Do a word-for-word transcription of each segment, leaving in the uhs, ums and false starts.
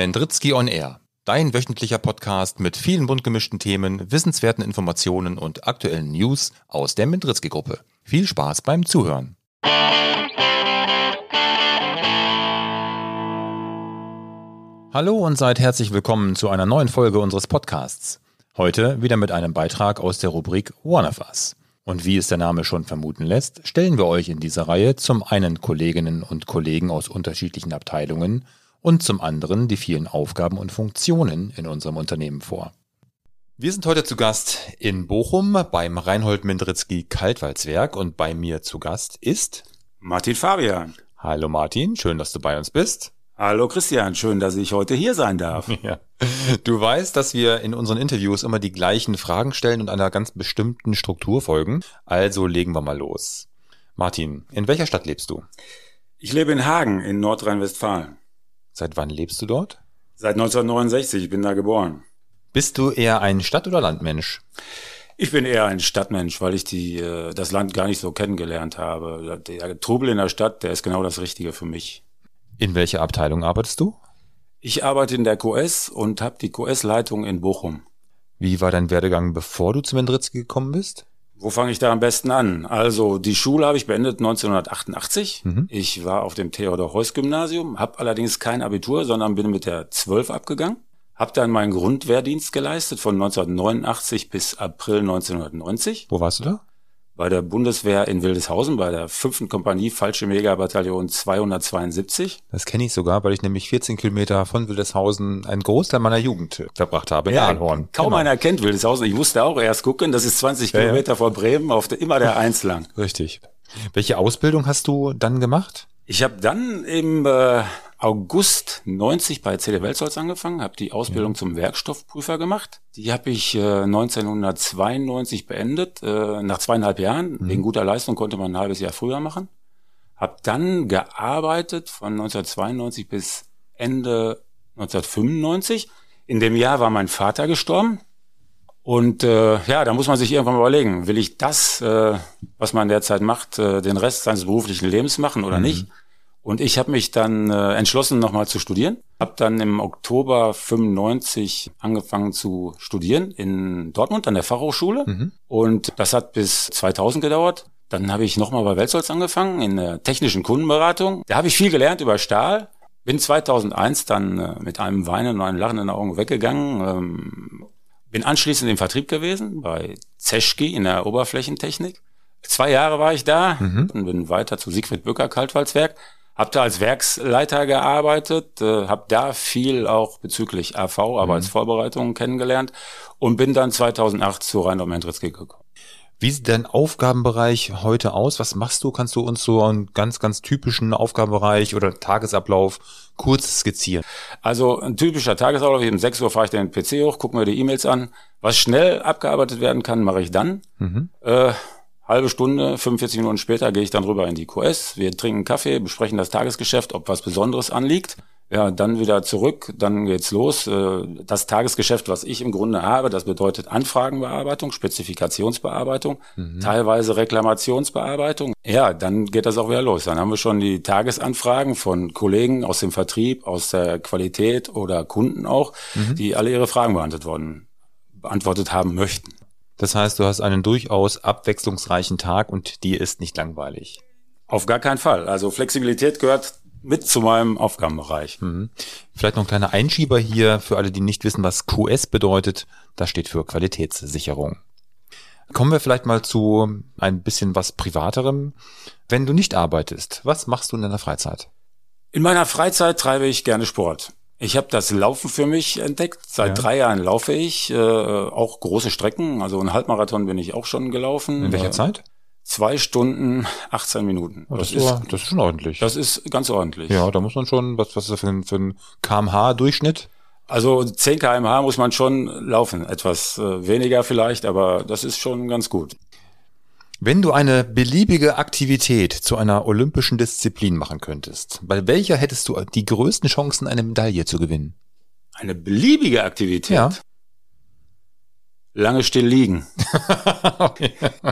Mendritzky on Air, dein wöchentlicher Podcast mit vielen bunt gemischten Themen, wissenswerten Informationen und aktuellen News aus der Mendritzky-Gruppe. Viel Spaß beim Zuhören. Hallo und seid herzlich willkommen zu einer neuen Folge unseres Podcasts. Heute wieder mit einem Beitrag aus der Rubrik One of Us. Und wie es der Name schon vermuten lässt, stellen wir euch in dieser Reihe zum einen Kolleginnen und Kollegen aus unterschiedlichen Abteilungen und zum anderen die vielen Aufgaben und Funktionen in unserem Unternehmen vor. Wir sind heute zu Gast in Bochum beim Reinhold Mendritzky Kaltwalzwerk und bei mir zu Gast ist Martin Fabian. Hallo Martin, schön, dass du bei uns bist. Hallo Christian, schön, dass ich heute hier sein darf. Ja. Du weißt, dass wir in unseren Interviews immer die gleichen Fragen stellen und einer ganz bestimmten Struktur folgen. Also legen wir mal los. Martin, in welcher Stadt lebst du? Ich lebe in Hagen in Nordrhein-Westfalen. Seit wann lebst du dort? Seit neunzehnhundertneunundsechzig, ich bin da geboren. Bist du eher ein Stadt- oder Landmensch? Ich bin eher ein Stadtmensch, weil ich die das Land gar nicht so kennengelernt habe. Der Trubel in der Stadt, der ist genau das Richtige für mich. In welcher Abteilung arbeitest du? Ich arbeite in der Q S und habe die Q S-Leitung in Bochum. Wie war dein Werdegang, bevor du zu Mendritzky gekommen bist? Wo fange ich da am besten an? Also die Schule habe ich beendet neunzehnhundertachtundachtzig. Mhm. Ich war auf dem Theodor-Heuss-Gymnasium, habe allerdings kein Abitur, sondern bin mit der zwölf abgegangen. Habe dann meinen Grundwehrdienst geleistet von neunzehnhundertneunundachtzig bis April neunzehnhundertneunzig. Wo warst du da? Bei der Bundeswehr in Wildeshausen, bei der fünften Kompanie Fallschirmjägerbataillon zweihundertzweiundsiebzig. Das kenne ich sogar, weil ich nämlich vierzehn Kilometer von Wildeshausen einen Großteil meiner Jugend verbracht habe in ja, Ahlhorn. Kaum genau. Einer kennt Wildeshausen. Ich musste auch erst gucken, das ist zwanzig ja, Kilometer ja. vor Bremen, auf der, immer der Eins lang. Richtig. Welche Ausbildung hast du dann gemacht? Ich habe dann im äh, August neunzig bei C D Welzholz angefangen, habe die Ausbildung ja. zum Werkstoffprüfer gemacht. Die habe ich äh, neunzehnhundertzweiundneunzig beendet, äh, nach zweieinhalb Jahren. Mhm. Wegen guter Leistung konnte man ein halbes Jahr früher machen. Habe dann gearbeitet von neunzehnhundertzweiundneunzig bis Ende neunzehnhundertfünfundneunzig. In dem Jahr war mein Vater gestorben. Und äh, ja, da muss man sich irgendwann mal überlegen, will ich das, äh, was man derzeit macht, äh, den Rest seines beruflichen Lebens machen oder mhm. nicht? Und ich habe mich dann äh, entschlossen, nochmal zu studieren. Habe dann im Oktober fünfundneunzig angefangen zu studieren in Dortmund an der Fachhochschule. Mhm. Und das hat bis zweitausend gedauert. Dann habe ich nochmal bei Welzholz angefangen in der technischen Kundenberatung. Da habe ich viel gelernt über Stahl. Bin zweitausendeins dann äh, mit einem Weinen und einem Lachen in den Augen weggegangen. Ähm, bin anschließend im Vertrieb gewesen bei Zeschki in der Oberflächentechnik. Zwei Jahre war ich da mhm. und bin weiter zu Siegfried Bücker Kaltwalzwerk. Hab da als Werksleiter gearbeitet, äh, habe da viel auch bezüglich A V, Arbeitsvorbereitungen mhm. kennengelernt und bin dann zweitausendacht zu Reinhold Mendritzky gekommen. Wie sieht dein Aufgabenbereich heute aus? Was machst du? Kannst du uns so einen ganz, ganz typischen Aufgabenbereich oder Tagesablauf kurz skizzieren? Also ein typischer Tagesablauf, um sechs Uhr fahre ich den P C hoch, gucke mir die E-Mails an. Was schnell abgearbeitet werden kann, mache ich dann. Mhm. Äh, halbe Stunde, fünfundvierzig Minuten später gehe ich dann rüber in die Q S. Wir trinken Kaffee, besprechen das Tagesgeschäft, ob was Besonderes anliegt. Ja, dann wieder zurück, dann geht's los. Das Tagesgeschäft, was ich im Grunde habe, das bedeutet Anfragenbearbeitung, Spezifikationsbearbeitung, mhm. teilweise Reklamationsbearbeitung. Ja, dann geht das auch wieder los. Dann haben wir schon die Tagesanfragen von Kollegen aus dem Vertrieb, aus der Qualität oder Kunden auch, mhm. die alle ihre Fragen beantwortet worden, beantwortet haben möchten. Das heißt, du hast einen durchaus abwechslungsreichen Tag und dir ist nicht langweilig. Auf gar keinen Fall. Also Flexibilität gehört mit zu meinem Aufgabenbereich. Mhm. Vielleicht noch ein kleiner Einschieber hier für alle, die nicht wissen, was Q S bedeutet. Das steht für Qualitätssicherung. Kommen wir vielleicht mal zu ein bisschen was Privaterem. Wenn du nicht arbeitest, was machst du in deiner Freizeit? In meiner Freizeit treibe ich gerne Sport. Ich habe das Laufen für mich entdeckt. Seit ja. drei Jahren laufe ich, äh, auch große Strecken. Also einen Halbmarathon bin ich auch schon gelaufen. In welcher äh, Zeit? Zwei Stunden, achtzehn Minuten. Oh, das, das, ist, das ist schon ordentlich. Das ist ganz ordentlich. Ja, da muss man schon, was, was ist das für ein, für ein Kilometer pro Stunde Durchschnitt? Also zehn Kilometer pro Stunde muss man schon laufen. Etwas äh, weniger vielleicht, aber das ist schon ganz gut. Wenn du eine beliebige Aktivität zu einer olympischen Disziplin machen könntest, bei welcher hättest du die größten Chancen, eine Medaille zu gewinnen? Eine beliebige Aktivität? Ja. Lange still liegen. Okay.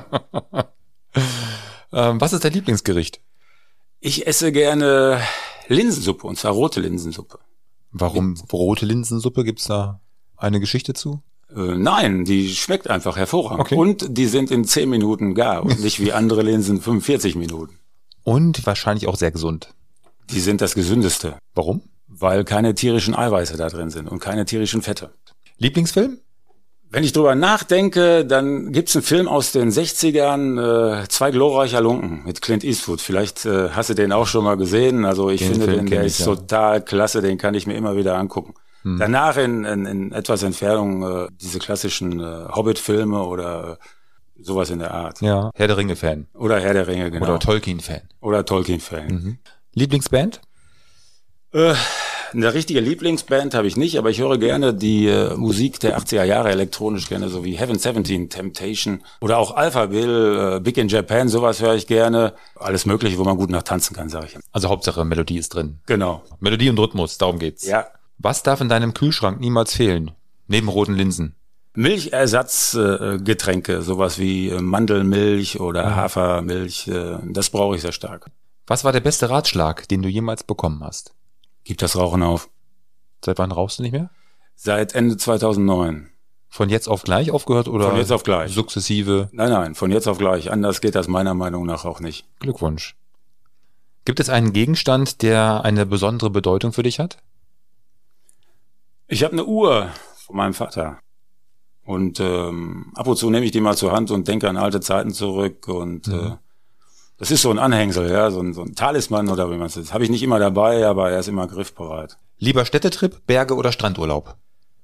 ähm, was ist dein Lieblingsgericht? Ich esse gerne Linsensuppe, und zwar rote Linsensuppe. Warum rote Linsensuppe? Gibt's da eine Geschichte zu? Äh, nein, die schmeckt einfach hervorragend. Okay. Und die sind in zehn Minuten gar und nicht wie andere Linsen fünfundvierzig Minuten. Und wahrscheinlich auch sehr gesund. Die sind das Gesündeste. Warum? Weil keine tierischen Eiweiße da drin sind und keine tierischen Fette. Lieblingsfilm? Wenn ich drüber nachdenke, dann gibt's einen Film aus den sechzigern, äh, Zwei glorreicher Lunken mit Clint Eastwood. Vielleicht äh, hast du den auch schon mal gesehen. Also ich Den finde Film den, der kenn ist ich, ja. total klasse, den kann ich mir immer wieder angucken. Hm. Danach in, in, in etwas Entfernung äh, diese klassischen äh, Hobbit-Filme oder äh, sowas in der Art. Ja. Herr der Ringe-Fan. Oder Herr der Ringe, genau. Oder Tolkien-Fan. Oder Tolkien-Fan. Mhm. Lieblingsband? Äh, eine richtige Lieblingsband habe ich nicht, aber ich höre gerne die äh, Musik der achtziger Jahre elektronisch gerne, so wie Heaven seventeen, Temptation oder auch Alpha Bill, äh, Big in Japan, sowas höre ich gerne. Alles Mögliche, wo man gut nach tanzen kann, sage ich. Also Hauptsache Melodie ist drin. Genau. Melodie und Rhythmus, darum geht's. Ja. Was darf in deinem Kühlschrank niemals fehlen? Neben roten Linsen. Milchersatzgetränke, äh, sowas wie äh, Mandelmilch oder Mhm. Hafermilch, äh, das brauche ich sehr stark. Was war der beste Ratschlag, den du jemals bekommen hast? Gib das Rauchen auf. Seit wann rauchst du nicht mehr? Seit Ende zweitausendneun. Von jetzt auf gleich aufgehört oder Von jetzt auf gleich. sukzessive? Nein, nein, von jetzt auf gleich. Anders geht das meiner Meinung nach auch nicht. Glückwunsch. Gibt es einen Gegenstand, der eine besondere Bedeutung für dich hat? Ich habe eine Uhr von meinem Vater. Und ähm, ab und zu nehme ich die mal zur Hand und denke an alte Zeiten zurück. Und Mhm. äh, das ist so ein Anhängsel, ja, so ein, so ein Talisman oder wie man es ist. Habe ich nicht immer dabei, aber er ist immer griffbereit. Lieber Städtetrip, Berge oder Strandurlaub?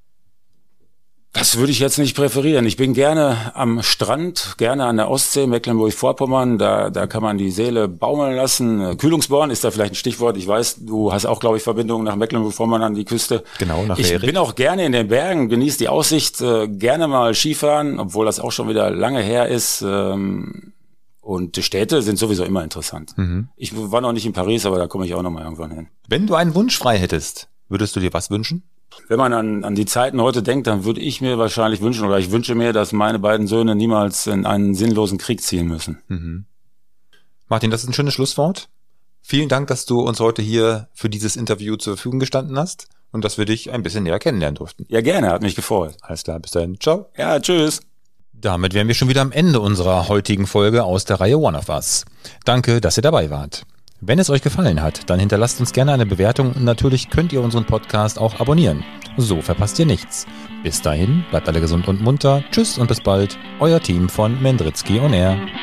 Das würde ich jetzt nicht präferieren. Ich bin gerne am Strand, gerne an der Ostsee, Mecklenburg-Vorpommern. Da, da kann man die Seele baumeln lassen. Kühlungsborn ist da vielleicht ein Stichwort. Ich weiß, du hast auch, glaube ich, Verbindungen nach Mecklenburg-Vorpommern an die Küste. Genau, nach Ich Erik. bin auch gerne in den Bergen, genieße die Aussicht, äh, gerne mal Skifahren, obwohl das auch schon wieder lange her ist. Ähm, und die Städte sind sowieso immer interessant. Mhm. Ich war noch nicht in Paris, aber da komme ich auch noch mal irgendwann hin. Wenn du einen Wunsch frei hättest, würdest du dir was wünschen? Wenn man an, an die Zeiten heute denkt, dann würde ich mir wahrscheinlich wünschen, oder ich wünsche mir, dass meine beiden Söhne niemals in einen sinnlosen Krieg ziehen müssen. Mhm. Martin, das ist ein schönes Schlusswort. Vielen Dank, dass du uns heute hier für dieses Interview zur Verfügung gestanden hast und dass wir dich ein bisschen näher kennenlernen durften. Ja, gerne, hat mich gefreut. Alles klar, bis dahin. Ciao. Ja, tschüss. Damit wären wir schon wieder am Ende unserer heutigen Folge aus der Reihe One of Us. Danke, dass ihr dabei wart. Wenn es euch gefallen hat, dann hinterlasst uns gerne eine Bewertung und natürlich könnt ihr unseren Podcast auch abonnieren. So verpasst ihr nichts. Bis dahin, bleibt alle gesund und munter. Tschüss und bis bald. Euer Team von Mendritzky on Air.